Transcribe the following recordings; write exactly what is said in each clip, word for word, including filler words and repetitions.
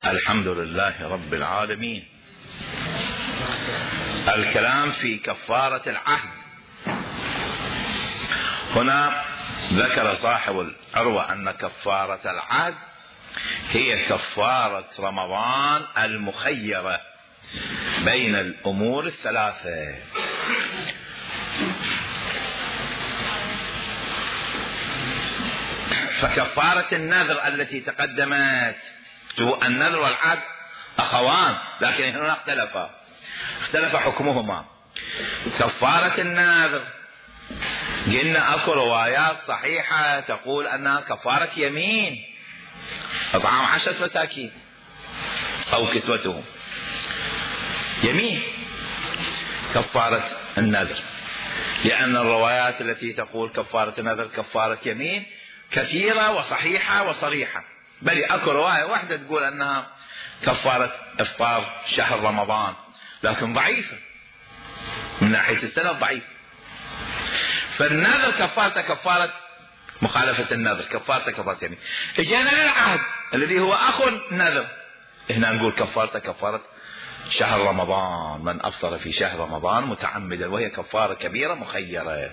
الحمد لله رب العالمين. الكلام في كفارة العهد. هنا ذكر صاحب العروة أن كفارة العهد هي كفارة رمضان المخيرة بين الأمور الثلاثة. فكفارة النذر التي تقدمت، النذر والعهد أخوان لكن هنا اختلفا اختلف حكمهما. كفارة النذر قلنا اكو روايات صحيحة تقول انها كفارة يمين، اطعام عشرة مساكين او كسوتهم، يمين كفارة النذر، لان الروايات التي تقول كفارة النذر كفارة يمين كثيرة وصحيحة وصريحة، بل اكو رواية واحدة تقول انها كفارة افطار شهر رمضان لكن ضعيفة من ناحية السند، ضعيف. فالنذر كفارته كفارة مخالفة النذر، كفارته كفارة يمين. اجينا للعهد الذي هو اخو النذر، هنا نقول كفارته كفارة شهر رمضان، من افطر في شهر رمضان متعمدا، وهي كفارة كبيرة مخيرة.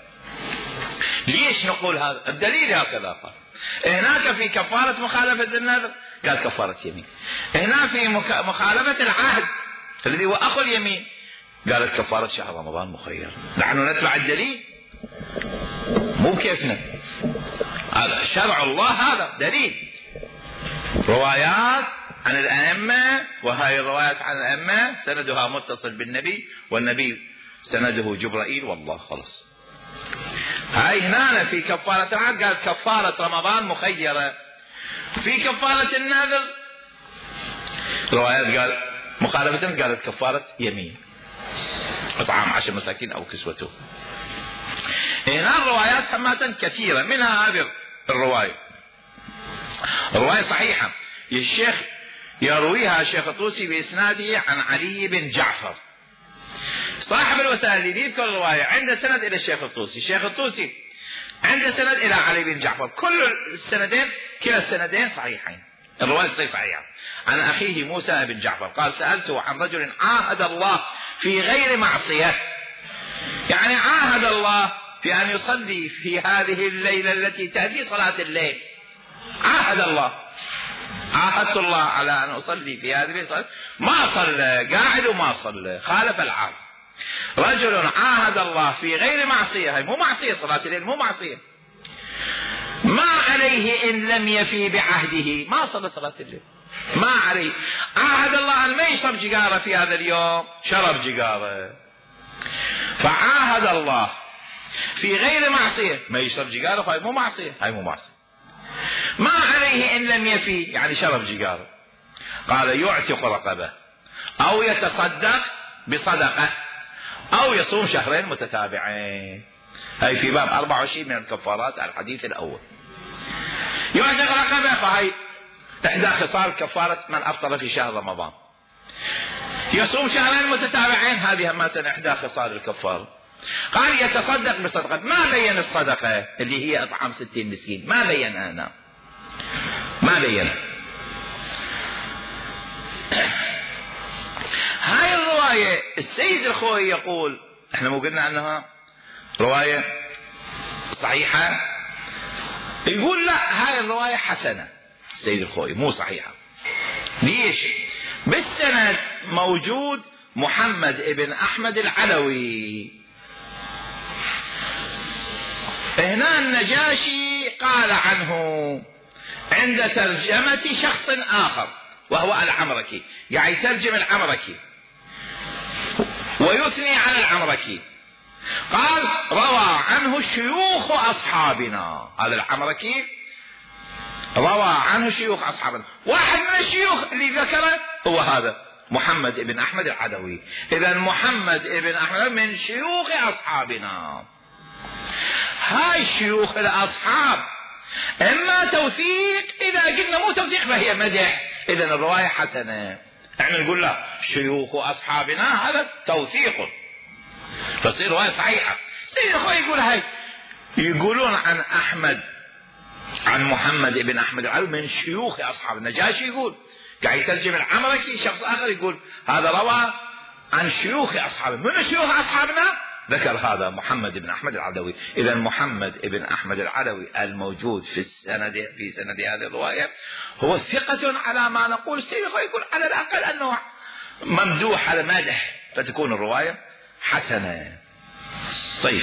ليش نقول هذا؟ الدليل هكذا قال. هناك في كفارة مخالفة النذر قال كفارة يمين، هنا في مخالفة العهد الذي هو اخو اليمين قالت كفارة شهر رمضان مخير. نحن نتبع الدليل مو كيفنا، هذا شرع الله، هذا دليل. روايات عن الأئمة، وهاي الروايات عن الأئمة سندها متصل بالنبي، والنبي سنده جبرائيل والله خلص. هاي هنا في كفارة العهد قال كفارة رمضان مخيرة. في كفارة النذر روايات قال مخالفة قالت كفارة يمين، اطعام عشر مساكين او كسوته. هنا الروايات حماة كثيرة، منها هذه الرواية، الرواية صحيحة، الشيخ يرويها الشيخ الطوسي بإسناده عن علي بن جعفر. صاحب الوسائل اللي يذكر الرواية عنده سند إلى الشيخ الطوسي، الشيخ الطوسي عنده سند إلى علي بن جعفر، كل السندين كلا السندين صحيحين، الرواية صحيحة. عن أخيه موسى بن جعفر قال سألته عن رجل عاهد الله في غير معصية، يعني عاهد الله في أن يصلي في هذه الليلة التي تأتي صلاة الليل، عاهد الله، عاهدت الله على أن أصلي في هذه الليلة، ما صلى، قاعد وما صلى، خالف العهد. رجل عاهد الله في غير معصية، هي مو معصية صلاة الليل، مو معصية، ما عليه إن لم يفي بعهده، ما صلى صلاة الليل، ما عليه. عاهد الله أن ما يشرب جقارة في هذا اليوم، شرب جقارة، فعاهد الله في غير معصية ما يشرب جقارة، فهي مو معصية، هاي مو معصية. ما عليه إن لم يفي، يعني شرب جقارة، قال يعتق رقبة أو يتصدق بصدقة أو يصوم شهرين متتابعين. هاي في باب أربعة وعشرين من الكفارات الحديث الأول. يعتق رقبة فهي إحدى خصال كفارة من أفطر في شهر رمضان. يصوم شهرين متتابعين، هذه همة إحدى خصال الكفارة. قال يتصدق بصدقة، ما بين الصدقة اللي هي إطعام ستين مسكين، ما بين أنا ما بين. هاي الرواية السيد الخوي يقول، احنا مو قلنا انها رواية صحيحة، يقول لا هاي الرواية حسنة السيد الخوي مو صحيحة. ليش؟ بالسند موجود محمد ابن احمد العلوي، هنا النجاشي قال عنه عند ترجمة شخص آخر وهو العمركي، يعني يترجم العمركي ويثني على العمركي، قال روى عنه شيوخ أصحابنا، هذا العمركي روى عنه شيوخ أصحابنا، واحد من الشيوخ اللي ذكره هو هذا محمد ابن أحمد العدوي. إذن محمد ابن أحمد من شيوخ أصحابنا. هاي شيوخ الأصحاب إما توثيق، إذا قلنا مو توثيق فهي مدح، إذن الرواية حسنة. احنا نقول لا شيوخ أصحابنا هذا توثيق، فتصير رواية صحيحة. سيد أخوي يقول هاي، يقولون عن أحمد عن محمد ابن أحمد العلوي من شيوخ أصحاب النجاشي، يقول قاعد يترجم العمركي شخص آخر يقول هذا روى عن شيوخ أصحابه. من شيوخ أصحابنا؟ ذكر هذا محمد بن أحمد العدوي. إذا محمد بن أحمد العدوي الموجود في السند في سند هذه الرواية هو ثقة على ما نقول. السيد يقول على الأقل أنه ممدوح على مدح، فتكون الرواية حسنة. طيب،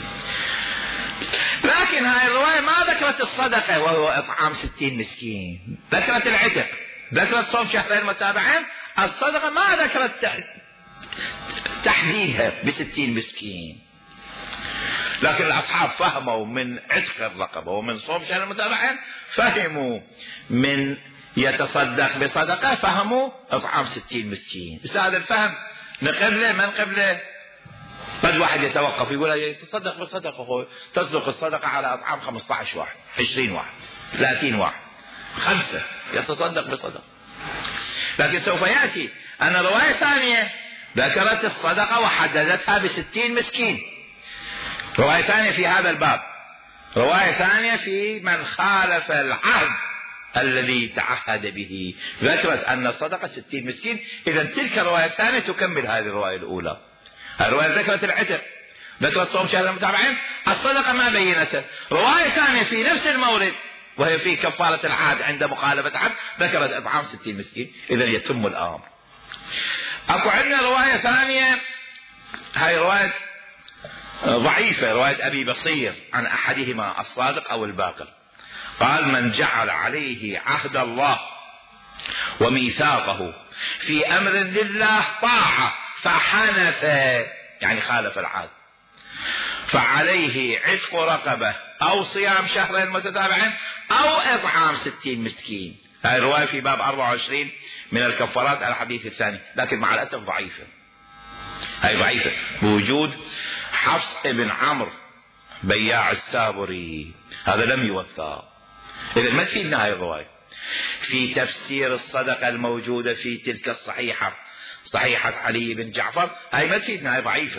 لكن هاي الرواية ما ذكرت الصدقة وهو إطعام ستين مسكين، ذكرت العتق، ذكرت صوم شهرين متابعين. الصدقة ما ذكرت تحديدها بستين مسكين، لكن الأصحاب فهموا من عتق الرقبة ومن صوم شهرين متابعين، فهموا من يتصدق بصدقة، فهموا إطعام ستين مسكين. بس هذا الفهم نقبله ما نقبله. قد واحد يتوقف يقول يتصدق بصدقة، تصدق الصدقة على أطعام خمسة عشر واحد، عشرين واحد، ثلاثين واحد، خمسة يتصدق بصدقة. لكن سوف يأتي أن رواية ثانية ذكرت الصدقة وحددتها بستين مسكين. رواية ثانية في هذا الباب، رواية ثانية في من خالف العهد الذي تعهد به، ذكرت أن الصدقة ستين مسكين. إذا تلك الرواية الثانية تكمل هذه الرواية الأولى. الرواية ذكرت العتق، ذكرت صوم شهر المتابعين، الصدقة ما بينته. رواية ثانية في نفس المورد وهي في كفارة العهد عند مخالفة عهد، ذكرت إطعام ستين مسكين. إذا يتم الأمر. أكو عندنا رواية ثانية، هاي رواية ضعيفة، رواية أبي بصير عن أحدهما الصادق أو الباقر. قال من جعل عليه عهد الله وميثاقه في أمر لله طاعة فحنث، يعني خالف العهد، فعليه عتق رقبة أو صيام شهرين متتابعين أو إطعام ستين مسكين. هذه الرواية في باب أربعة وعشرين من الكفارات الحديث الثاني، لكن مع الأسف ضعيفة. هذه ضعيفة بوجود حفص بن عمرو بياع السابري، هذا لم يوثق. إذا ما تفيدنا هذه الرواية في تفسير الصدقة الموجودة في تلك الصحيحة، صحيحة علي بن جعفر، هاي ما تفيدنا، هاي ضعيفة.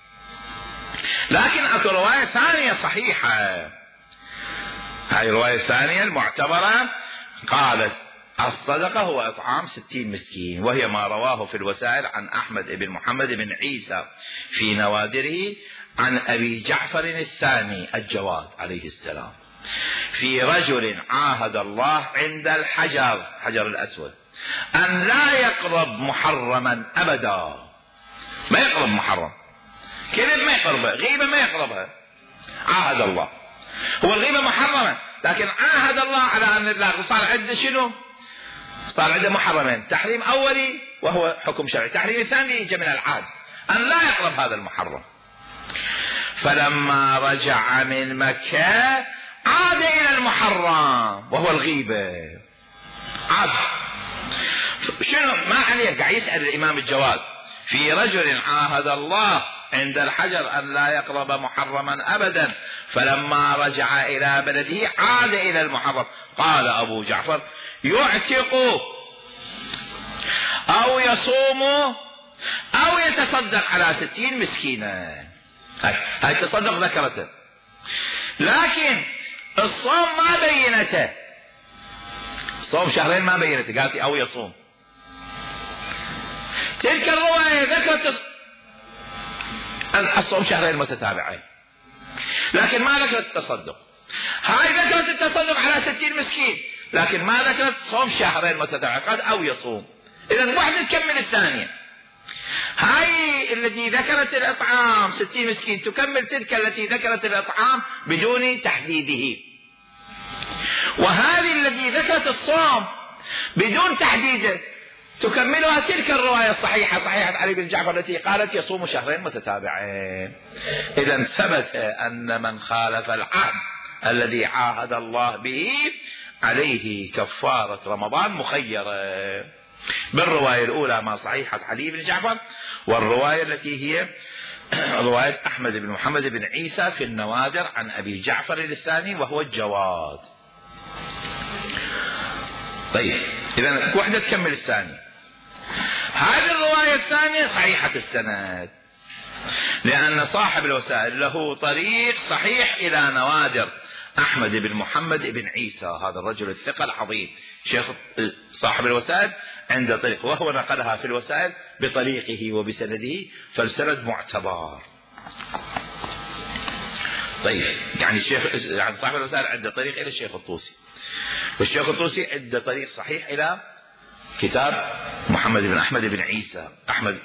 لكن اكو رواية ثانية صحيحة، هاي الرواية الثانية المعتبرة، قالت الصدقة هو إطعام ستين مسكين، وهي ما رواه في الوسائل عن أحمد بن محمد بن عيسى في نوادره عن أبي جعفر الثاني الجواد عليه السلام في رجل عاهد الله عند الحجر، حجر الأسود، أن لا يقرب محرما أبدا. ما يقرب محرم، كذب ما يقربها، غيبة ما يقربها، عاهد الله. هو الغيبة محرمة، لكن عاهد الله على أن لا. صار عنده شنو؟ صار عنده محرمين، تحريم أولي وهو حكم شرعي، تحريم ثاني يجي من العهد أن لا يقرب هذا المحرم. فلما رجع من مكة عاد إلى المحرم وهو الغيبة، عاد. شنو ما عليه؟ قاعد يسأل الإمام الجواد في رجل عاهد الله عند الحجر أن لا يقرب محرما أبدا، فلما رجع إلى بلده عاد إلى المحرم. قال أبو جعفر يعتق أو يصوم أو يتصدق على ستين مسكينا. هاي التصدق ذكرته، لكن الصوم ما بينته، صوم شهرين ما بينته، قالت أو يصوم. تلك الرواية ذكرت الصوم شهرين متتابعين، لكن ما ذكرت التصدق. هاي ذكرت التصدق على ستين مسكين، لكن ما ذكرت صوم شهرين متتابعين، قالت أو يصوم. إذن واحدة تكمل الثانية. هاي التي ذكرت الإطعام ستين مسكين تكمل تلك التي ذكرت الإطعام بدون تحديده، وهذه التي ذكرت الصوم بدون تحديده تكملها تلك الرواية الصحيحة، صحيحة علي بن جعفر التي قالت يصوم شهرين متتابعين. إذا ثبت أن من خالف العهد الذي عاهد الله به عليه كفارة رمضان مخيرة. بالرواية الأولى ما صحيحة علي بن جعفر، والرواية التي هي رواية أحمد بن محمد بن عيسى في النوادر عن أبي جعفر الثاني وهو الجواد. طيب إذا وحدة تكمل الثانية. هذه الرواية الثانية صحيحة السند، لأن صاحب الوسائل له طريق صحيح إلى نوادر أحمد بن محمد بن عيسى، هذا الرجل الثقة العظيم شيخ صاحب الوسائل عنده طريق، وهو نقلها في الوسائل بطريقه وبسنده، فالسند معتبر. طيب يعني الشيخ يعني صاحب الوسائل عنده طريق إلى الشيخ الطوسي، والشيخ الطوسي عنده طريق صحيح إلى كتاب محمد بن أحمد بن عيسى. أحمد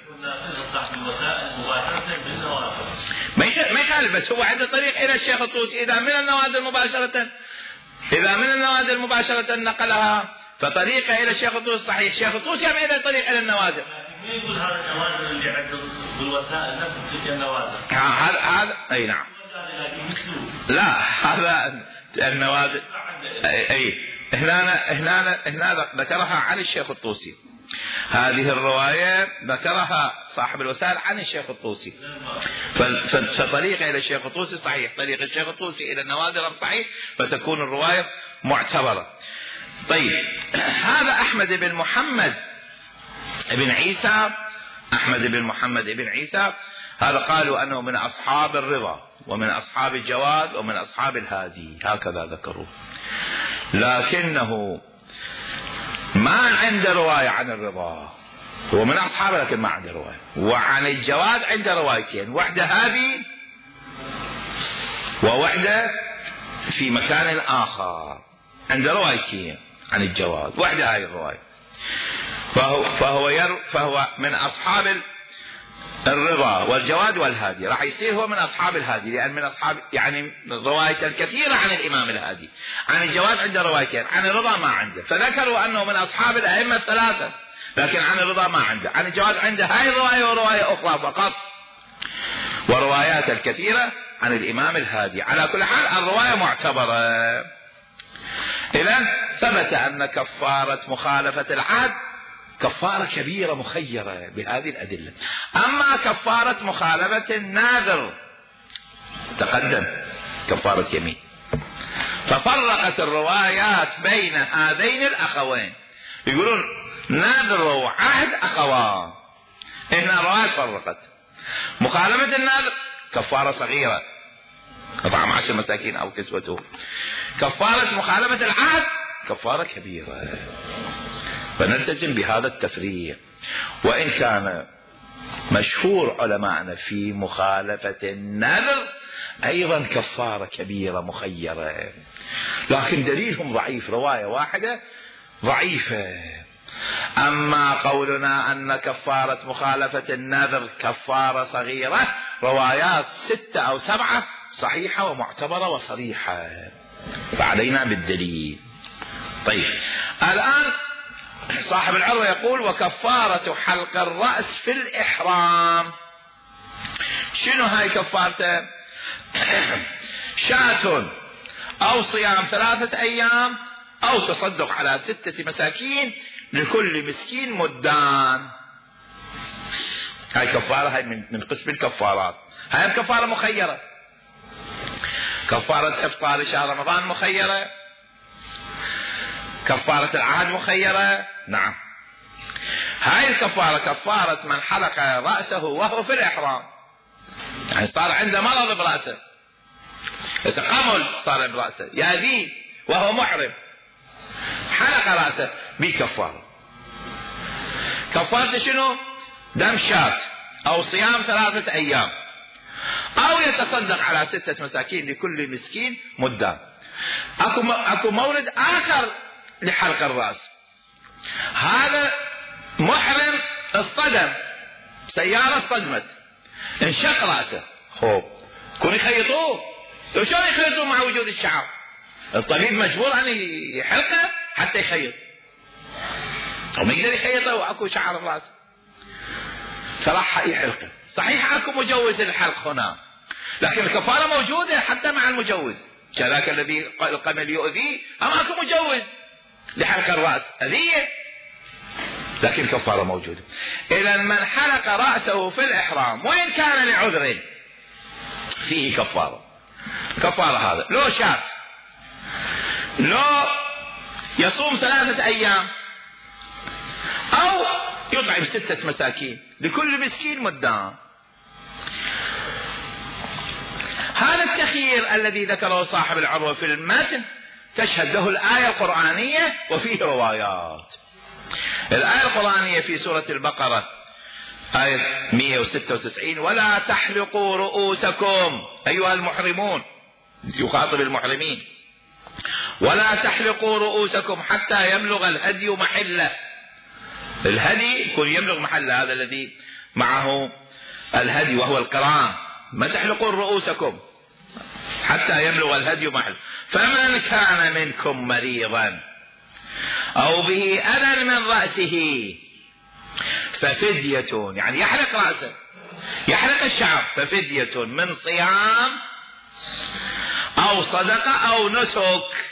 ما يخالف، بس هو عنده طريق إلى الشيخ الطوسي. إذا من النوادر مباشرة إذا من النوادر مباشرة نقلها فطريقه إلى الشيخ الطوسي صحيح. الشيخ الطوسي هم عنده طريق إلى النوادر. مين يقول هذا النوادر اللي عنده بالوسائل نفس تلك النوادر؟ هذا هذا أي نعم. لا هذا النوادر أي, أي. هنا هنا هنا ذكرها عن الشيخ الطوسي. هذه الرواية ذكرها صاحب الوسائل عن الشيخ الطوسي، فطريقه إلى الشيخ الطوسي صحيح، طريق الشيخ الطوسي إلى النوادر صحيح، فتكون الرواية معتبرة. طيب هذا أحمد بن محمد بن عيسى، أحمد بن محمد بن عيسى هذا قالوا أنه من أصحاب الرضا ومن أصحاب الجواد ومن أصحاب الهادي، هكذا ذكروه، لكنه ما عنده رواية عن الرضا، هو من أصحابه لكن ما عنده رواية. وعن الجواد عنده روايتين، واحدة هذه وواحدة في مكان آخر، عنده روايتين عن الجواد، واحدة هذه الرواية. فهو, فهو, ير فهو من أصحاب الرضا والجواد والهادي، راح يصير هو من أصحاب الهادي، لأن من أصحاب يعني رواية الكثيرة عن الإمام الهادي. عن الجواد عنده روايتين، عن الرضا ما عنده، فذكروا أنه من أصحاب الأئمة الثلاثة، لكن عن الرضا ما عنده. عن الجواد عنده هاي الرواية ورواية أخرى فقط، وروايات الكثيرة عن الإمام الهادي. على كل حال الرواية معتبرة. إذن ثبت أن كفارة مخالفة العهد كفارة كبيرة مخيرة بهذه الأدلة. أما كفارة مخالفة الناذر تقدم كفارة يمين، ففرقت الروايات بين هذين الأخوين، يقولون ناذر وعهد أخوان، هنا الروايات فرقت. مخالفة الناذر كفارة صغيرة، إطعام عشر مساكين أو كسوته. كفارة مخالفة العهد كفارة كبيرة، فنلتزم بهذا التفريق. وإن كان مشهور علماءنا في مخالفة النذر أيضا كفارة كبيرة مخيرة، لكن دليلهم ضعيف، رواية واحدة ضعيفة. أما قولنا أن كفارة مخالفة النذر كفارة صغيرة، روايات ستة أو سبعة صحيحة ومعتبرة وصريحة، فعلينا بالدليل. طيب الآن صاحب العروة يقول وكفارة حلق الرأس في الإحرام. شنو هاي كفارته؟ شاة أو صيام ثلاثة أيام أو تصدق على ستة مساكين لكل مسكين مدان. هاي كفارة، هاي من قسم الكفارات. هاي الكفارة مخيرة، كفارة إفطار شهر رمضان مخيرة، كفارة العهد مخيرة. نعم هاي الكفارة كفارة من حلق رأسه وهو في الإحرام، يعني صار عنده مرض برأسه، يتقمل صار برأسه يأذيه وهو محرم، حلق رأسه بكفارة. كفارة شنو؟ دم شاة أو صيام ثلاثة أيام أو يتصدق على ستة مساكين لكل مسكين مدان. أكو أكو مورد آخر لحلق الرأس، هذا محرم اصطدم، سيارة اصطدمت انشق رأسه، خوب كون يخيطوه، وشون يخيطوه مع وجود الشعر؟ الطبيب مجبور أن يحلقه حتى يخيط، وما يقدر يخيطه وأكو شعر الرأس، فراح يحلقه. صحيح أكو مجوز للحلق هنا، لكن الكفارة موجودة حتى مع المجوز، كذاك الذي القمل يؤذيه أما أكو مجوز لحلق الرأس أذية، لكن الكفارة موجودة. إذا من حلق رأسه في الإحرام وإن كان لعذر فيه كفارة. كفارة هذا لو شاف، لو يصوم ثلاثة أيام أو يطعم ستة مساكين لكل مسكين مدان. هذا التخيير الذي ذكره صاحب العروة في المتن تشهد له الآية القرآنية وفيه روايات. الآية القرآنية في سورة البقرة آية مئة وستة وتسعين: ولا تحلقوا رؤوسكم أيها المحرمون، يخاطب المحرمين، ولا تحلقوا رؤوسكم حتى يبلغ الهدي محله. الهدي يكون يبلغ محله، هذا الذي معه الهدي وهو القران. ما تحلقون رؤوسكم حتى يبلغ الهدي محله. فمن كان منكم مريضا أو به أذى من رأسه ففدية، يعني يحلق رأسه، يحلق الشعر، ففدية من صيام أو صدقة أو نسك.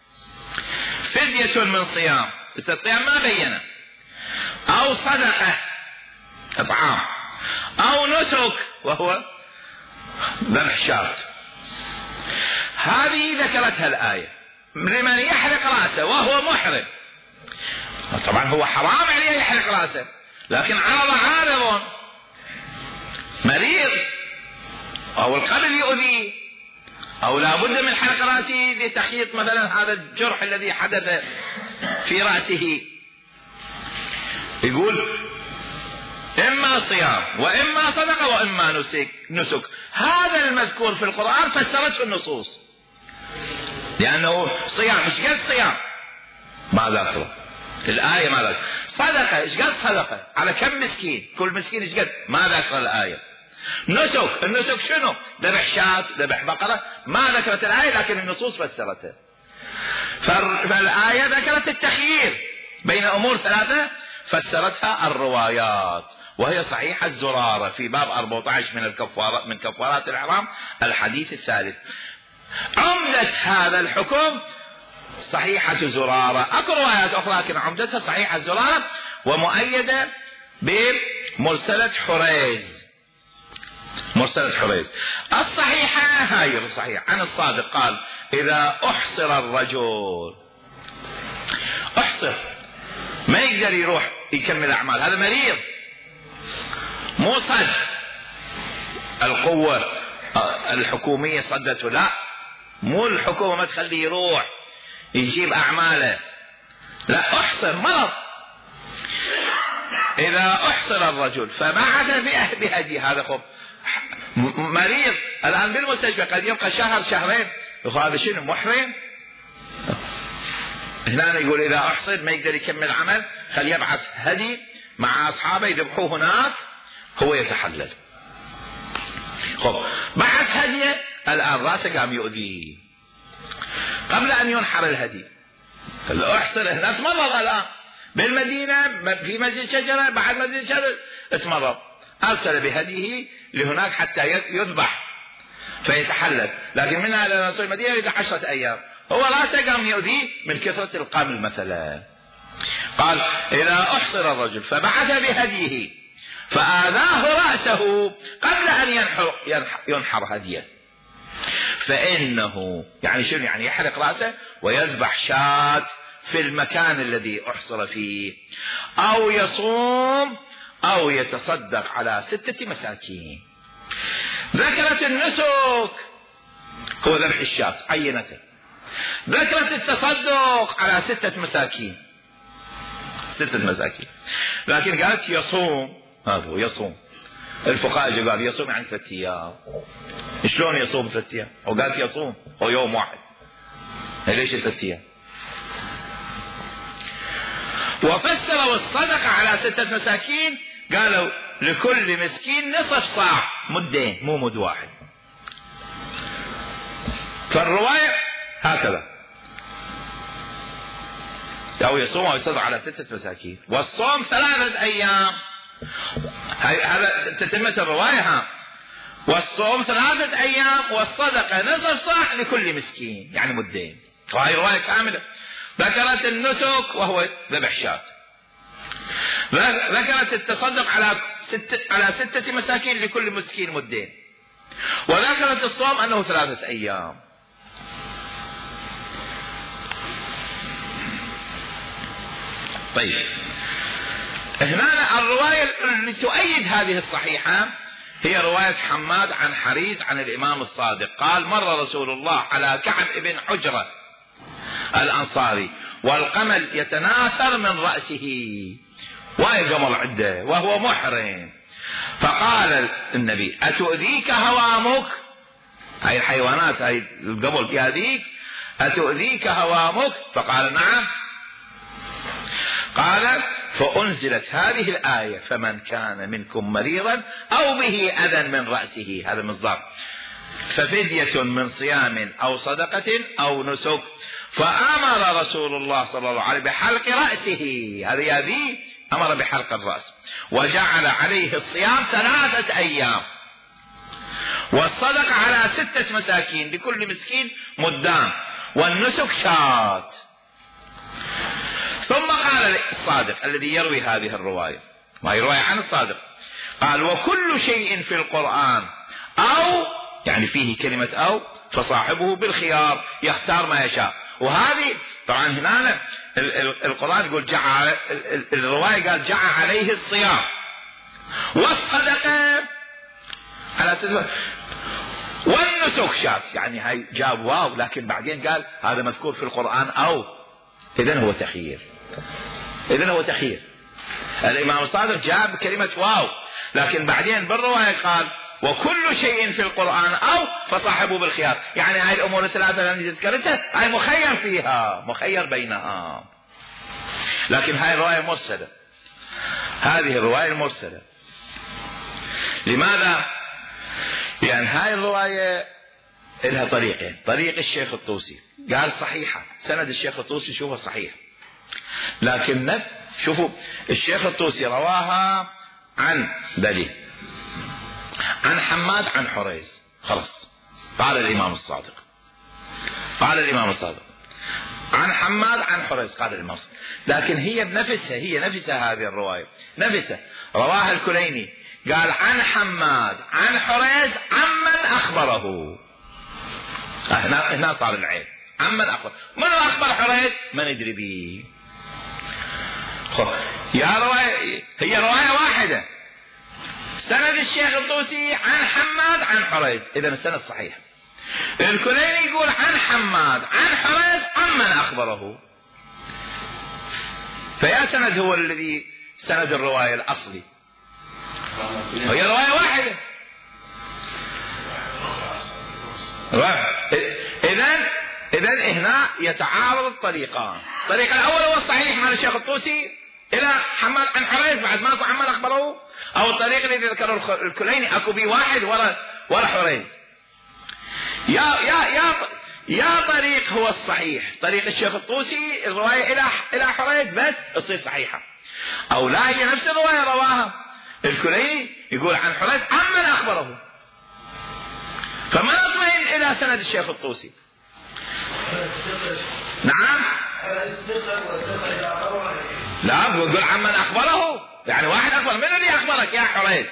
فدية من صيام، بس الصيام ما بينه، أو صدقة إطعام، أو نسك وهو ذبح شاة. هذه ذكرتها الآية لمن يحلق رأسه وهو محرم. طبعا هو حرام عليه يحلق رأسه، لكن عرض عارض مريض أو القبل يؤذيه أو لا بد من حلق رأسه لتخييط مثلا هذا الجرح الذي حدث في رأسه. يقول إما صيام وإما صدقة وإما نسك. نسك هذا المذكور في القرآن فسرته النصوص، لأنه صيام إيش قد صيام ما ذكره الآية، ما ذكر صدقة إيش قد صدقة على كم مسكين، كل مسكين إيش قد ما ذكر الآية. نسك، النسك شنو؟ ذبح شاة، ذبح بقرة، ما ذكرت الآية لكن النصوص فسرتها. فالآية ذكرت التخيير بين أمور ثلاثة فسرتها الروايات، وهي صحيحة الزرارة في باب أربعة عشر من الكفارات من كفارات الإحرام الحديث الثالث. عمدة هذا الحكم صحيحة زرارة. أكو روايات أخرى لكن عمدتها صحيحة زرارة ومؤيدة بمرسلة حريز. مرسلة حريز الصحيحة هاي الصحيحة عن الصادق قال: إذا أحصر الرجل، أحصر ما يقدر يروح يكمل أعمال، هذا مريض مو صد القوة الحكومية صدته، لا، مو الحكومة ما تخليه يروح يجيب أعماله، لا، أحصر مرض. إذا أحصر الرجل فبعث بهدي، هذا خب مريض الآن بالمستشفى قد يبقى شهر شهرين، هذا شنو محرم؟ هنا يقول إذا أحصر ما يقدر يكمل عمل خل يبعث هدي مع أصحابه يذبحوه هناك هو يتحلل. خب بعث هديه، الآن راسه قام يؤذيه قبل أن ينحر الهدي. أحصر الناس مرض الآن بالمدينة في مسجد شجرة، بعد مسجد شجرة اتمرض، أرسل بهديه لهناك حتى يذبح فيتحلل، لكن منها إلى نصر المدينة إلى عشرة أيام، هو راسه قام يؤذيه من كثرة القمل مثلا. قال: إذا أحصر الرجل فبعث بهديه فآذاه رأسه قبل أن ينحر, ينحر هديه فإنه، يعني شنو؟ يعني يحرق رأسه ويذبح شاة في المكان الذي أحصر فيه، أو يصوم أو يتصدق على ستة مساكين. ذكرت النسك هو ذبح الشاة عينته، ذكرت التصدق على ستة مساكين، ستة مساكين، لكن قالت يصوم، هذا هو يصوم. الفقهاء قالوا يصوم عن ثلاثة أيام. شلون يصوم ثلاثة أيام؟ وقالت يصوم هو يوم واحد، ليش ثلاثة أيام؟ وفسروا الصدقة على ستة مساكين، قالوا لكل مسكين نصف صاع، مدين مو مد واحد. فالرواية هكذا، أو يصوم أو يصدق على ستة مساكين، والصوم ثلاثة أيام. هذا تتمة الرواية ها، والصوم ثلاثة أيام والصدقة نصف صاع لكل مسكين، يعني مدين. وهي رواية كاملة. ذكرت النسك وهو ذبح شاة، ذكرت التصدق على ستة على ستة مساكين لكل مسكين مدين، وذكرت الصوم أنه ثلاثة أيام. طيب هنا الرواية التي تؤيد هذه الصحيحة هي رواية حماد عن حريز عن الإمام الصادق قال مر رسول الله على كعب بن حجرة الأنصاري والقمل يتناثر من رأسه، وايد قمل عده وهو محرم، فقال النبي أتؤذيك هوامك، هاي الحيوانات هاي القبل يأذيك، أتؤذيك هوامك؟ فقال نعم. قال فأنزلت هذه الآية فمن كان منكم مريضا أو به أذى من رأسه، هذا مصدر، ففدية من صيام أو صدقة أو نسك، فأمر رسول الله صلى الله عليه وسلم بحلق رأسه، هذا يأذيه أمر بحلق الرأس، وجعل عليه الصيام ثلاثة أيام، والصدقة على ستة مساكين لكل مسكين مدان، والنسك شاة. ثم قال الصادق الذي يروي هذه الرواية، ما هي رواية عن الصادق، قال وكل شيء في القرآن أو يعني فيه كلمة أو فصاحبه بالخيار يختار ما يشاء. وهذه طبعا هنا القرآن يقول جعل، الرواية قال جعل عليه الصيام والصدقة على سبيل والنسك شاة، يعني هاي جاب واو لكن بعدين قال هذا مذكور في القرآن أو، إذن هو تخيير، إذن هو تخيير. الإمام الصادق جاب كلمة واو لكن بعدين بالرواية قال وكل شيء في القرآن أو فصاحبه بالخيار، يعني هاي الأمور الثلاثة التي ذكرتها هاي مخير فيها، مخير بينها. لكن هاي الرواية مرسلة، هذه الرواية المرسلة. لماذا؟ لأن هاي الرواية لها طريقين، طريق الشيخ الطوسي قال صحيحة، سند الشيخ الطوسي شوفه صحيح، لكن شوفوا الشيخ الطوسي رواها عن دليل عن حماد عن حريز، خلاص قال الإمام الصادق، قال الإمام الصادق عن حماد عن حريز قال الإمام الصادق، لكن هي بنفسها، هي نفسها هذه الرواية نفسها رواها الكليني قال عن حماد عن حريز عمن أخبره، هنا هنا صار العيب، عمن أخبر، من أخبر حريز؟ ما ندري به. يا رواية هي رواية واحدة، سند الشيخ الطوسي عن حماد عن حريز، إذا السند صحيح. الكليني يقول عن حماد عن حريز عمن أخبره، فيا سند هو الذي سند الرواية الأصلي، هي رواية واحدة. إذن إذن هنا يتعارض الطريقان، الطريق الأول هو الصحيح مع الشيخ الطوسي إلى حماد عن حريز بعد ما أكو عمن أخبره، أو الطريق الذي ذكره الكليني أكو بي واحد ولا ولا حريز. يا يا يا يا طريق هو الصحيح، طريق الشيخ الطوسي الرواية إلى إلى حريز بس تصير صحيحة، أو لا هي نفس الرواية رواها الكليني يقول عن حريز عمن أخبره، فما نطمئن إلى سند الشيخ الطوسي. نعم لا بقول عمن أخبره، يعني واحد أخبر، من اللي أخبرك يا حريز؟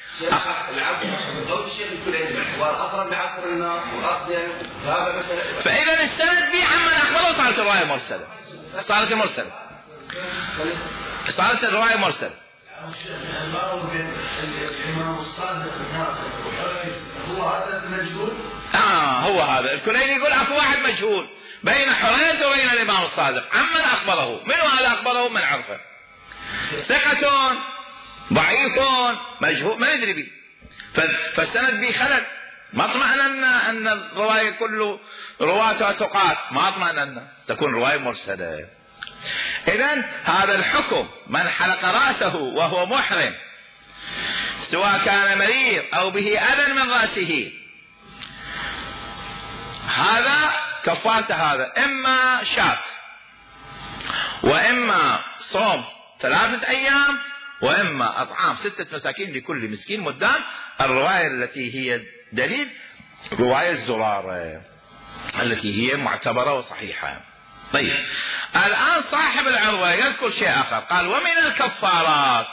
فإذا السند بي عمن أخبره صارت الرواية مرسلة، صارت مرسلة، صارت الرواية مرسلة. الإمام الصادق هو هذا المجهول؟ آه هو هذا الكليني يقول أكو واحد مجهول بين حريز وبين الإمام الصادق، عمن أخبره، من هذا أخبره من عرفه، ثقة ضعيف مجهول ما ندري به، فالسند به خلل، ما اطمئننا أن الرواية كله رواتها ثقات، ما اطمئننا تكون رواية مرسلة. إذن هذا الحكم من حلق رأسه وهو محرم سواء كان مريض أو به أذى من رأسه، هذا كفارة، هذا إما شاة وإما صوم ثلاثة أيام وإما أطعام ستة مساكين لكل مسكين مدان. الرواية التي هي دليل رواية الزرارة التي هي معتبرة وصحيحة. طيب الآن صاحب العروة يذكر شيء آخر، قال ومن الكفارات،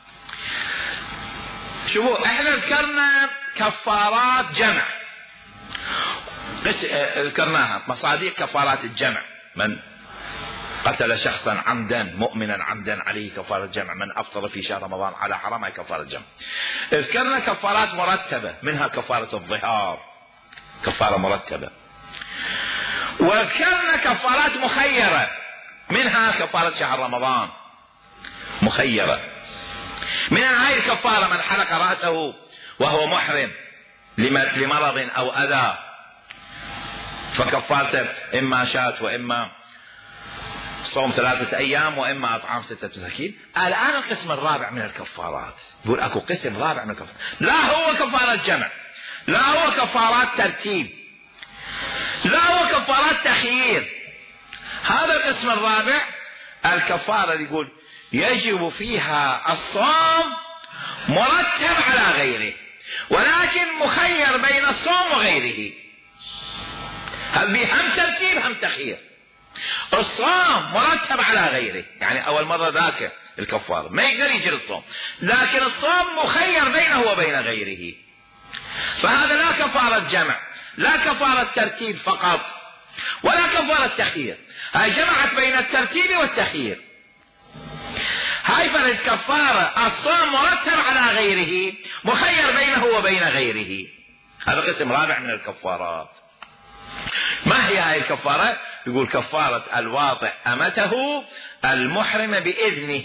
شوفوا احنا ذكرنا كفارات جمع، بس ذكرناها مصاديق كفارات الجمع، من قتل شخصا عمدا مؤمنا عمدا عليه كفارة جمع، من أفطر في شهر رمضان على حرام هي كفارة جمع. اذكرنا كفارات مرتبة، منها كفارة الظهار كفارة مرتبة، واذكرنا كفارات مخيرة، منها كفارة شهر رمضان مخيرة. منها هاي الكفارة من حلق رأسه وهو محرم لمرض أو أذى فكفارته إما شاة وإما صوم ثلاثة أيام وإما أطعام ستة مساكين. الآن القسم الرابع من الكفارات، يقول أكو قسم رابع من الكفارات، لا هو كفارة جمع، لا هو كفارات ترتيب، لا هو كفارات تخيير. هذا القسم الرابع الكفارة يقول يجب فيها الصوم مرتب على غيره، ولكن مخير بين الصوم وغيره. هذه هم ترتيب هم تخيير. الصوم مرتب على غيره، يعني أول مرة ذاك الكفارة ما يقدر يجري الصوم، لكن الصوم مخير بينه وبين غيره، فهذا لا كفارة جمع، لا كفارة ترتيب فقط، ولا كفارة تخيير. هاي جمعت بين الترتيب والتخيير. هاي فرق الكفارة الصوم مرتب على غيره مخير بينه وبين غيره. هذا قسم رابع من الكفارات. ما هي هاي الكفارة؟ يقول كفارة الواطئ أمته المحرم بإذنه.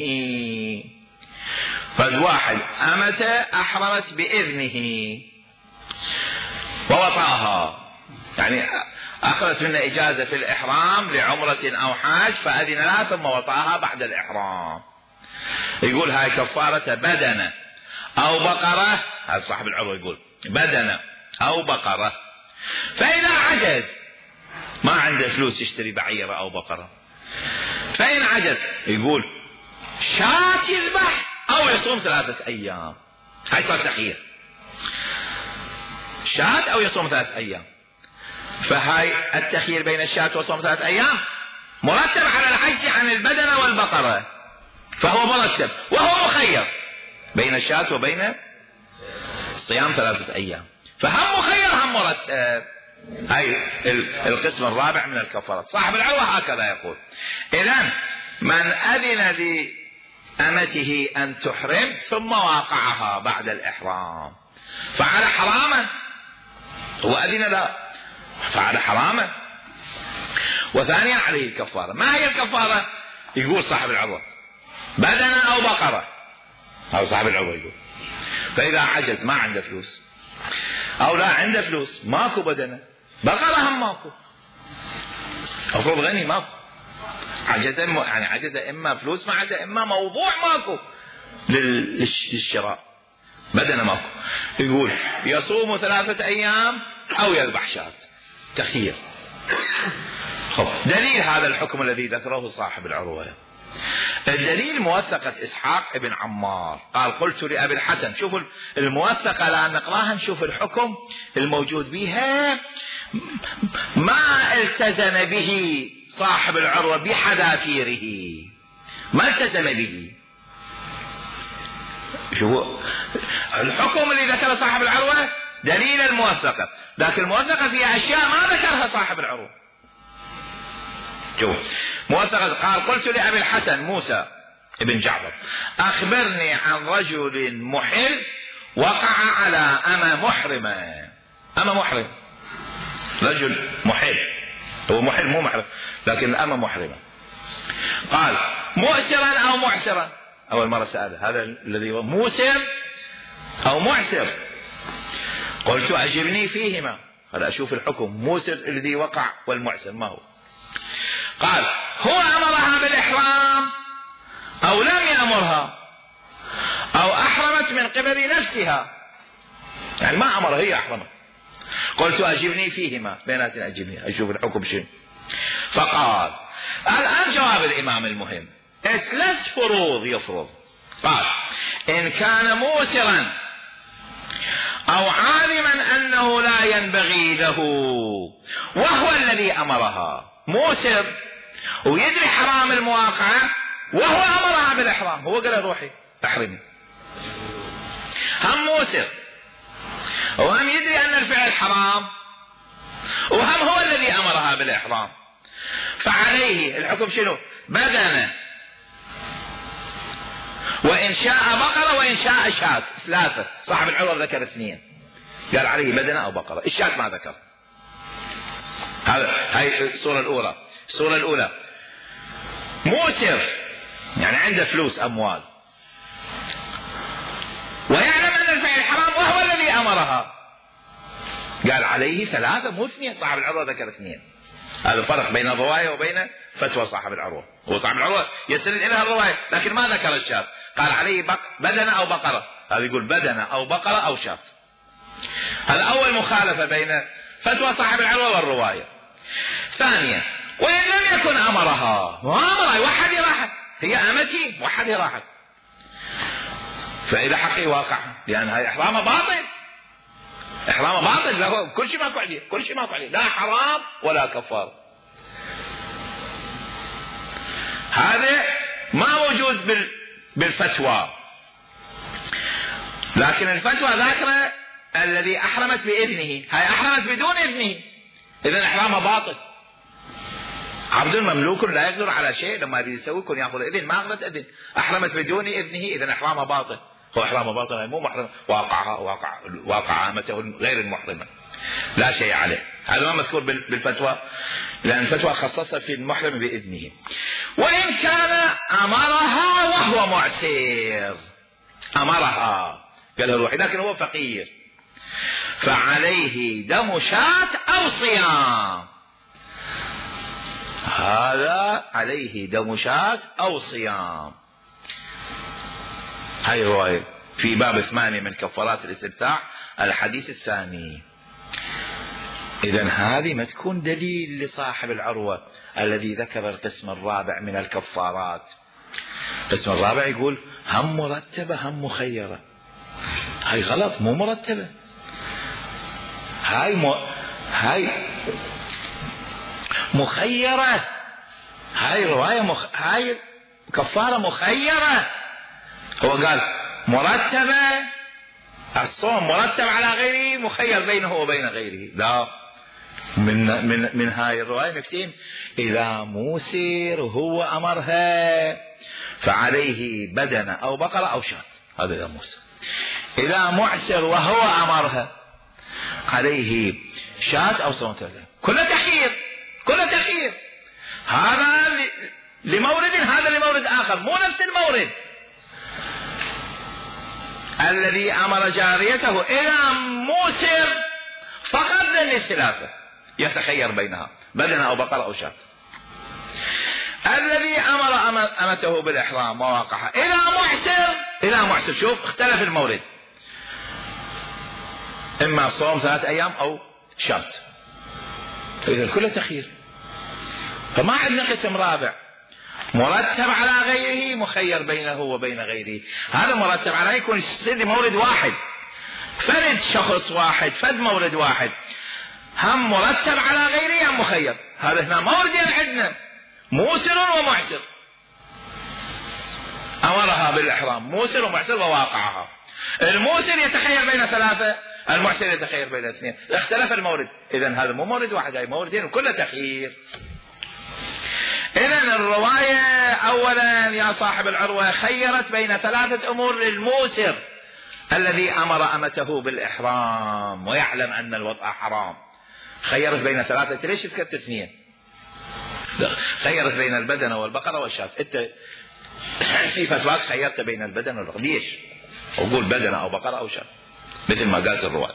فالواحد أمته أحرمت بإذنه ووطأها، يعني أخذت منه إجازة في الإحرام لعمرة أو حاج فأذن لها ثم وطأها بعد الإحرام. يقول هاي كفارة بدنة أو بقرة، هذا صاحب العروة يقول بدنة أو بقرة. فإذا عجز ما عنده فلوس يشتري بعيرة أو بقرة، فإن عجز يقول شاة يذبح أو يصوم ثلاثة أيام. هاي صار تخيير، شاة أو يصوم ثلاثة أيام. فهاي التخيير بين الشاة وصوم ثلاثة أيام مرتب على العجز عن البدنة والبقرة، فهو مرتب وهو مخير بين الشاة وبين صيام ثلاثة أيام، فهم مخير هم مرتب. هاي القسم الرابع من الكفارات. صاحب العروة هكذا يقول: إذن من أذن لأمته أن تحرم ثم واقعها بعد الإحرام فعل حرامه، هو أذن لا فعل حرامه. وثانيا عليه الكفارة. ما هي الكفارة؟ يقول صاحب العروة بدنة أو بقرة، أو صاحب العروة يقول فإذا عجز ما عنده فلوس أو لا عنده فلوس ماكو بدنة، بقرة هم ماكو، أفرض غني ماكو، عجز يعني عجز إما فلوس ما عنده إما موضوع ماكو للشراء، بدنة ماكو. يقول يصوم ثلاثة أيام أو يذبح شاة، تخيير. خب دليل هذا الحكم الذي ذكره صاحب العروة، الدليل موثقة إسحاق ابن عمار قال: قلت لأبي الحسن، شوفوا الموثقة الآن نقراها نشوف الحكم الموجود بها، ما التزم به صاحب العروة بحذافيره، ما التزم به. شوفوا الحكم اللي ذكره صاحب العروة دليل الموثقة، لكن الموثقة فيها أشياء ما ذكرها صاحب العروة. شوف موثقة قال: قلت لأبي الحسن موسى ابن جعفر أخبرني عن رجل محل وقع على أما محرمة. أما محرم، رجل محل، هو محل مو محرم لكن أما محرمة. قال: مؤسرا أو معسرا؟ أول مرة سأله هذا الذي هو موسر أو معسر. قلت: أجبني فيهما، هذا أشوف الحكم موسر الذي وقع والمعسر ما هو. قال: هو أمرها بالإحرام أو لم يأمرها أو أحرمت من قبل نفسها، يعني ما أمرها هي أحرمت. قلت: أجبني فيهما، بيناتنا أجبني أشوف الحكم شيء. فقال: الآن جواب الإمام المهم، ثلاث فروض يفرض. قال: إن كان موسرا أو عالما أنه لا ينبغي له وهو الذي أمرها، موسر ويدري حرام المواقعة وهو أمرها بالإحرام، هو قال روحي احرمي، هم موسر وهم يدري أن الفعل حرام وهم هو الذي أمرها بالإحرام، فعليه الحكم شنو؟ بدنه، وإن شاء بقرة وإن شاء شاة، ثلاثة. صاحب العروة ذكر اثنين، قال عليه بدنة أو بقرة، الشاة ما ذكر. هذا هاي الصورة الأولى. الصورة الأولى موسر، يعني عنده فلوس أموال ويعلم أن الفعل حرام وهو الذي أمرها، قال عليه ثلاثة مو اثنين. صاحب العروة ذكر اثنين. هذا الفرق بين الرواية وبين فتوى صاحب العروة. هو صاحب العروة يستند إليها الرواية لكن ما ذكر الشاة، قال عليه بق... بدنة أو بقرة، هذا يقول بدنة أو بقرة أو شاة. هذا أول مخالفة بين فتوى صاحب العروة والرواية. ثانيا، وإن لم يكن أمرها، وأمرها وحدي راحت، هي أمتي وحدي راحت، فإذا حقي واقع، لأن هاي إحرامه باطل، إحرامه باطل، له كل شيء ماكو عليه، كل شيء ماكو عليه، لا حرام ولا كفار. هذا ما موجود بالفتوى، لكن الفتوى ذاكرة الذي أحرمت بإذنه، هاي أحرمت بدون إذنه، إذن إحرامه باطل. عبد مملوك لا يقدر على شيء، لما يريد يسوي يكون ياخذ اذن، ما اخذت اذن، احرمت بدون اذنه، اذا احرامه باطل. هو احرامه باطل، مو محرم، واقعها واقع واقع امته غير المحرمه، لا شيء عليه. هذا ما مذكور بالفتوى، لان الفتوى خصصها في المحرم باذنه. وان كان امرها وهو معسر، امرها قال له روحي، لكن هو فقير، فعليه دم شاة او صيام. هذا عليه دم شاة أو صيام. هاي رواية في باب ثمانية من كفارات الاستمتاع، الحديث الثاني. إذن هذه ما تكون دليل لصاحب العروة الذي ذكر القسم الرابع من الكفارات. القسم الرابع يقول هم مرتبة هم مخيرة. هاي غلط، مو مرتبة، هاي م... هاي مخيرة. هاي رواية مخ... هاي كفارة مخيرة. هو قال مرتبة، الصوم مرتب على غيره، مخير بينه وبين غيره. لا، من من من هاي الرواية نفتهم إذا موسر هو أمرها فعليه بدنة أو بقرة أو شاة، هذا إذا موسر. إذا معسر وهو أمرها عليه شاة أو صوم. كل تخيير، كل تخيير. هذا لمورد، هذا لمورد آخر، مو نفس المورد. الذي أمر جاريته إلى موسر فقط للثلاثة يتخير بينها بدنة أو بقرة أو شاة. الذي أمر أمته بالإحرام وواقعها إلى معسر، إلى معسر، شوف اختلف المورد، إما صوم ثلاث أيام أو شاة، فإذا الكل تخير. فما عندنا قسم رابع مرتب على غيره مخير بينه وبين غيره. هذا مرتب على يكون يصير مورد واحد، فرد شخص واحد، فد مورد واحد، هم مرتب على غيره هم مخير. هذا هنا موردين عندنا، موسر ومعسر. أمرها بالإحرام موسر ومعسر وواقعها. الموسر يتخير بين ثلاثة، المعسر يتخير بين اثنين، اختلف المورد. إذن هذا مو مورد واحد، هاي موردين وكله تخيير. إذن الرواية أولا يا صاحب العروة خيرت بين ثلاثة أمور للموسر الذي أمر أمته بالإحرام ويعلم أن الوضع حرام. خيرت بين ثلاثة، ليش ذكرت اثنين؟ خيرت بين البدنة والبقرة والشاة. أنت في فتواك خيرت بين البدنة والبقرة، ليش؟ وقول بدنة أو بقرة أو شاة مثل ما قالت الرواية.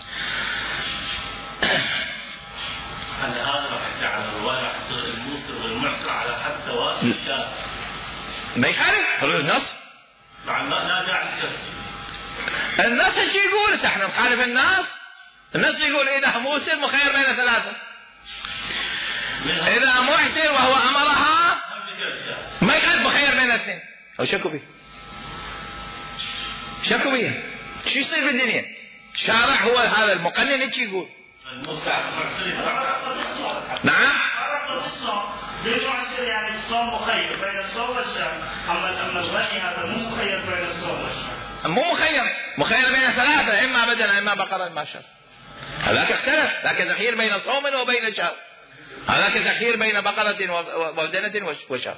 هل هذا راح يجعل الرواية راح تصير الموسر والمعسر على حد سواء الشاة؟ ما يخالف حلول النص. بعد ما لا داعي للكسر. النص ايش يقول؟ احنا نخالف الناس. النص يقول إذا موسر مخير بين ثلاثة، إذا معسر وهو أمرها ما يخالف مخير بين اثنين. أو شكوا بيه، شكوا بيه. شو يصير بالدنيا؟ الشارع هو هذا المقنن ايش يقول؟ نعم. ليش معسر يعني الصوم مخير بين الصوم والشام، أما أما الغني هذا مو مخير بين الصوم والشام. مو مخير، مخير بين ثلاثة، إما بدنة إما بقرة إما شاة. هذاك اختلف، لكن تخير بين صوم وبين شاة. هذا كتخيير بين بقرة وبدنة وشاة.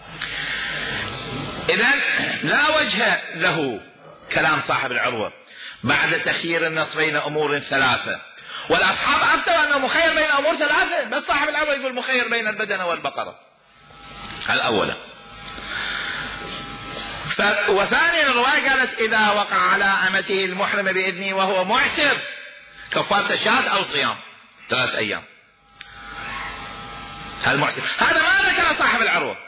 إذن لا وجه له كلام صاحب العروة بعد تخيير النص بين أمور ثلاثة، والأصحاب أفتوا أنه مخير بين أمور ثلاثة، بس صاحب العروة يقول مخير بين البدنة والبقرة. الأولى. ف... وثانيا الرواية قالت إذا وقع على أمته المحرم بإذنه وهو معسر كفارة شاة أو صيام ثلاث أيام. هذا معسر، هذا ما ذكر صاحب العروة،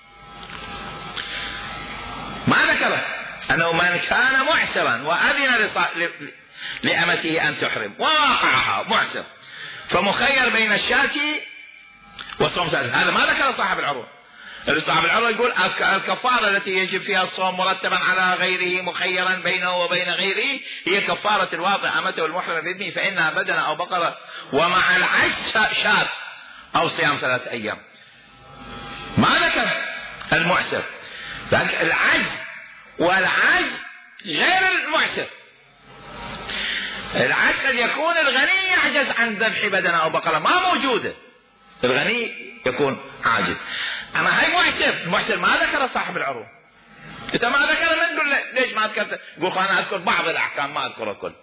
ما ذكره أنه من كان معسرا وأذن لص... ل... لأمته أن تحرم ووقعها معسر فمخير بين الشاة وصوم ثلاثة، هذا ما ذكر صاحب العروة. صاحب العروة يقول الكفارة التي يجب فيها الصوم مرتبا على غيره مخيرا بينه وبين غيره هي كفارة الواطئ أمته المحرم بإذنه فإنها بدنة أو بقرة ومع العجز شاة أو صيام ثلاثة أيام. ما ذكر المعسر، العجز والعجز غير المعسر. العجز قد يكون الغني يعجز عن ذبح بدنة أو بقرة ما موجودة، الغني يكون عاجز. أما هاي معسر، المعسر ما ذكر صاحب العروة. إذا ما ذكر من نقول ليش ما ذكرت؟ يقول أنا أذكر بعض الأحكام ما أذكر الكل.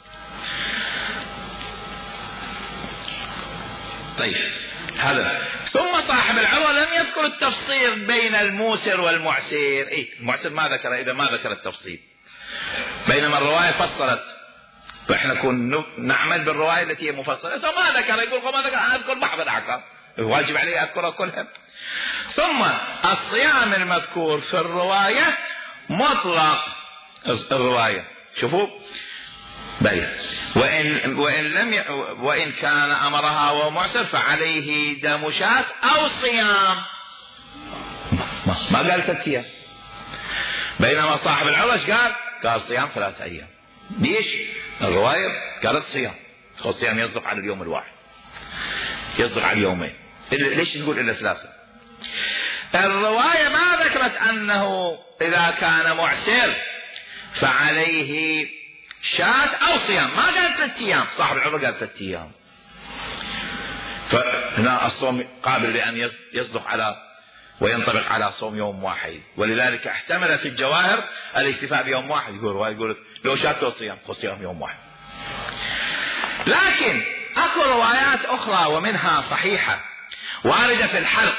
طيب هذا. ثم صاحب العروة لم يذكر التفصيل بين الموسر والمعسر. إيه المعسر ما ذكر إذا ما ذكر التفصيل، بينما الرواية فصلت، فإحنا كنا نعمل بالرواية التي هي مفصلة. إذا ما ذكر يقول ما ذكر أنا أذكر بعض الأحكام، واجب عليه أذكرها كلها. ثم الصيام المذكور في الرواية مطلق الرواية، شوفوا بل وإن, وإن, لم ي... وإن كان أمرها وهو معسر فعليه دم شاة أو صيام، ما, ما قال ثلاثة أيام، بينما صاحب العرش قال قال صيام ثلاثة أيام. ليش؟ الرواية قالت صيام، الصيام يصدق على اليوم الواحد، يصدق على اليومين، ليش نقول إلا ثلاثة؟ الرواية ما ذكرت أنه إذا كان معسر فعليه شاة أو صيام، ما قال ثلاثة أيام، صاحب العمر قال ثلاثة أيام. فهنا الصوم قابل لأن يصدق على وينطبق على صوم يوم واحد، ولذلك احتمل في الجواهر الاكتفاء بيوم واحد. يقول يقول لو شاة لو صيام صيام يوم واحد. لكن أكو روايات أخرى ومنها صحيحة واردة في الحلق.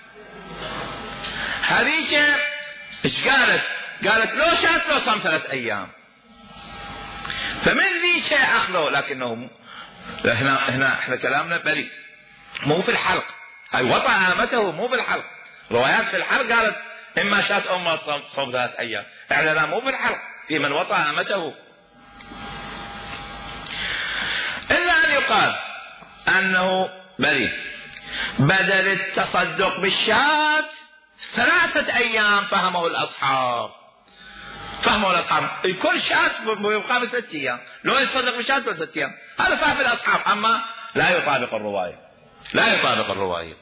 هذيك ايش قالت؟ قالت لو شاة لو صام ثلاث أيام، فمن ذيك أخذوا. لكنه هنا هنا احنا كلامنا بريء، مو في الحلق، أي وطأ آمته مو في الحلق. روايات في الحلق قالت إما شاة أو ما صام, صام ثلاث أيام، احنا لا مو في الحلق، في من وطأ آمته. إلا أن يقال أنه بريء بدل التصدق بالشاة ثلاثة أيام. فهمه الأصحاب، فهموا الأصحاب كل شاة يبقى بثلاثة أيام، لو يتصدق بشاة بثلاثة أيام، هذا فهم الأصحاب. أما لا يطابق الرواية، لا يطابق الرواية.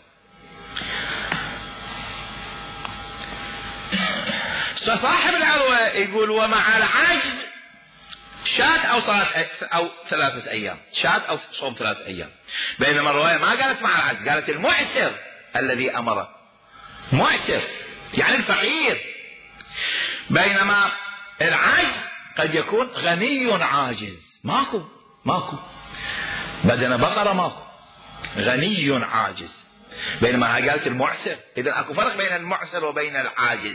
فصاحب العروة يقول ومع العجز شاة أو صلاة أو ثلاثة أيام، شاة أو صوم ثلاثة أيام. بينما الرواية ما قالت مع العجز، قالت المعسر الذي أمره، معسر يعني الفقير. بينما العجز قد يكون غني عاجز، ماكو ماكو بدنا بقرة ماكو، غني عاجز. بينما قالت المعسر، إذا اكو فرق بين المعسر وبين العاجز.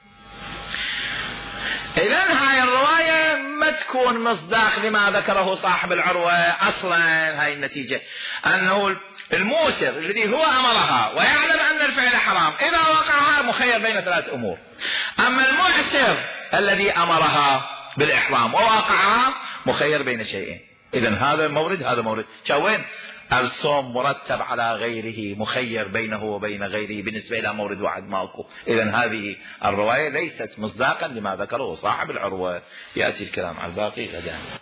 إذا هاي الرواية ما تكون مصداق لما ذكره صاحب العروة. أصلا هاي النتيجة أنه الموسر الذي هو أمرها ويعلم أن الفعل حرام إذا وقعها مخير بين ثلاث أمور. أما المعسر الذي أمرها بالإحرام ووقعها مخير بين شيئين. إذن هذا مورد هذا مورد. شوين الصوم مرتب على غيره مخير بينه وبين غيره بالنسبة إلى مورد واحد ماكو. إذن هذه الرواية ليست مصداقا لما ذكره صاحب العروة. يأتي الكلام على الباقي غدا.